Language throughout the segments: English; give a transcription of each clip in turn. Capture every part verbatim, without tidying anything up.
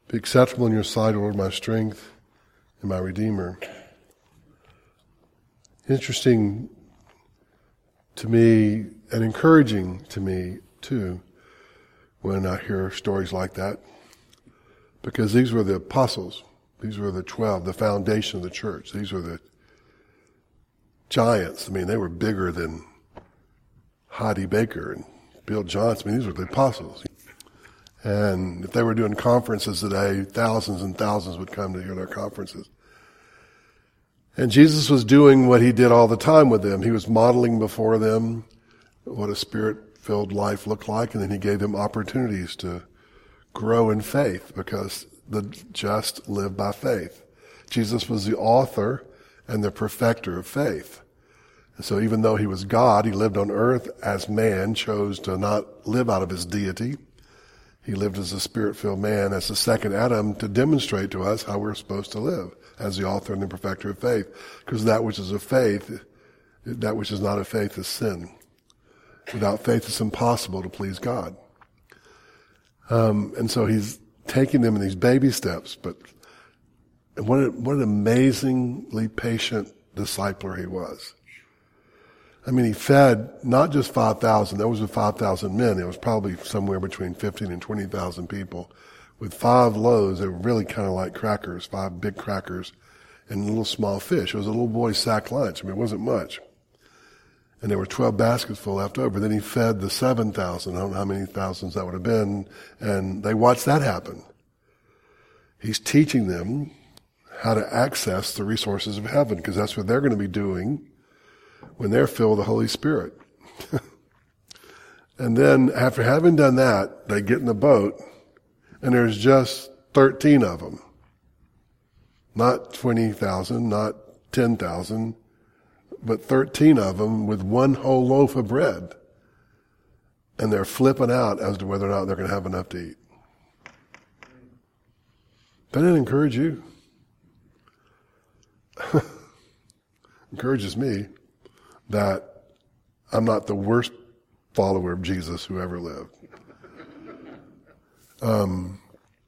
Be acceptable in your sight, O Lord, my strength and my Redeemer. Interesting to me and encouraging to me, too, when I hear stories like that. Because these were the apostles. These were the twelve, the foundation of the church. These were the giants. I mean, they were bigger than Heidi Baker and Bill Johnson. I mean, these were the apostles. And if they were doing conferences today, thousands and thousands would come to hear their conferences. And Jesus was doing what he did all the time with them. He was modeling before them what a spirit-filled life looked like, and then he gave them opportunities to grow in faith, because the just live by faith. Jesus was the author and the perfecter of faith. And so even though he was God, he lived on earth as man, chose to not live out of his deity. He lived as a spirit-filled man, as the second Adam, to demonstrate to us how we're supposed to live as the author and the perfecter of faith. Because that which is of faith, that which is not of faith is sin. Without faith, it's impossible to please God. Um, and so he's taking them in these baby steps, but what, a, what an amazingly patient discipler he was. I mean, he fed not just five thousand, there was five thousand men. It was probably somewhere between fifteen and twenty thousand people. With five loaves, they were really kind of like crackers, five big crackers, and a little small fish. It was a little boy's sack lunch. I mean, it wasn't much. And there were twelve baskets full left over. Then he fed the seven thousand. I don't know how many thousands that would have been. And they watched that happen. He's teaching them how to access the resources of heaven, because that's what they're going to be doing when they're filled with the Holy Spirit. And then after having done that, they get in the boat, and there's just thirteen of them. Not twenty thousand, not ten thousand, but thirteen of them with one whole loaf of bread. And they're flipping out as to whether or not they're going to have enough to eat. Doesn't it encourage you? Encourages me that I'm not the worst follower of Jesus who ever lived. Um,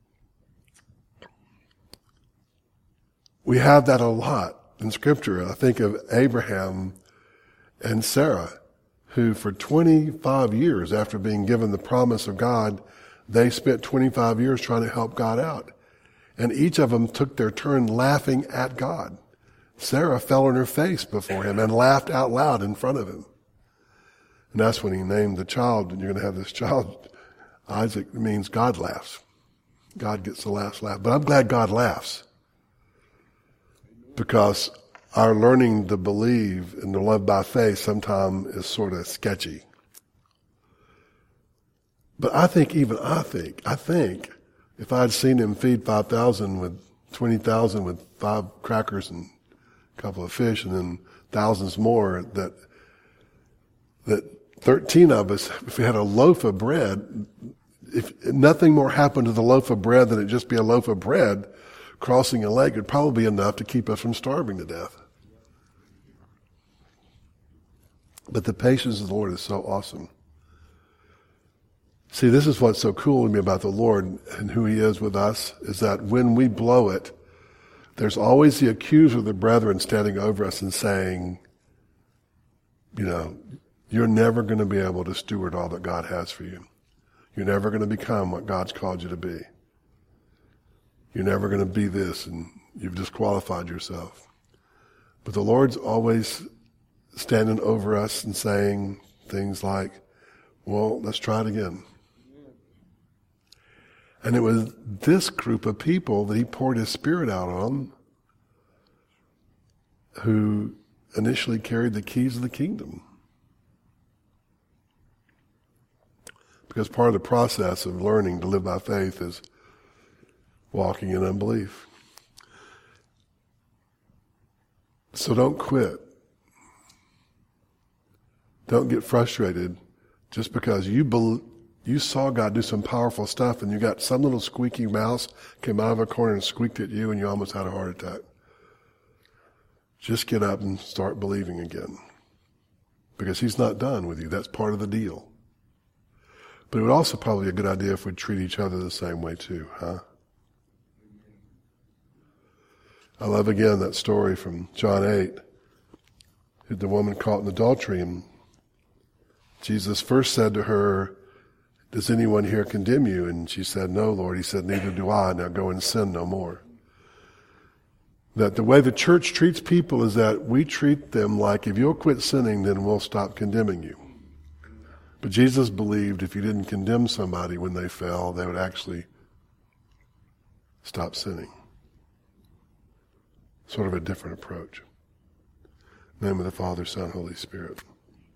we have that a lot in Scripture. I think of Abraham and Sarah, who for twenty-five years after being given the promise of God, they spent twenty-five years trying to help God out. And each of them took their turn laughing at God. Sarah fell on her face before him and laughed out loud in front of him. And that's when he named the child, and you're going to have this child, Isaac. It means God laughs. God gets the last laugh. But I'm glad God laughs, because our learning to believe and to love by faith sometimes is sort of sketchy. But I think, even I think, I think, if I had seen him feed five thousand with twenty thousand with five crackers and a couple of fish, and then thousands more, that that thirteen of us, if we had a loaf of bread, if nothing more happened to the loaf of bread than it just be a loaf of bread crossing a lake, it'd probably be enough to keep us from starving to death. But the patience of the Lord is so awesome. See, this is what's so cool to me about the Lord and who he is with us, is that when we blow it, there's always the accuser of the brethren standing over us and saying, you know, you're never going to be able to steward all that God has for you. You're never going to become what God's called you to be. You're never going to be this, and you've disqualified yourself. But the Lord's always standing over us and saying things like, well, let's try it again. And it was this group of people that he poured his Spirit out on, who initially carried the keys of the kingdom. Because part of the process of learning to live by faith is walking in unbelief. So don't quit. Don't get frustrated just because you bel- you saw God do some powerful stuff, and you got some little squeaky mouse came out of a corner and squeaked at you, and you almost had a heart attack. Just get up and start believing again. Because he's not done with you. That's part of the deal. But it would also probably be a good idea if we'd treat each other the same way too, huh? I love again that story from John eight, the woman caught in adultery, and Jesus first said to her, does anyone here condemn you? And she said, no, Lord. He said, neither do I. Now go and sin no more. That the way the church treats people is that we treat them like, if you'll quit sinning, then we'll stop condemning you. But Jesus believed if you didn't condemn somebody when they fell, they would actually stop sinning. Sort of a different approach. In the name of the Father, Son, Holy Spirit.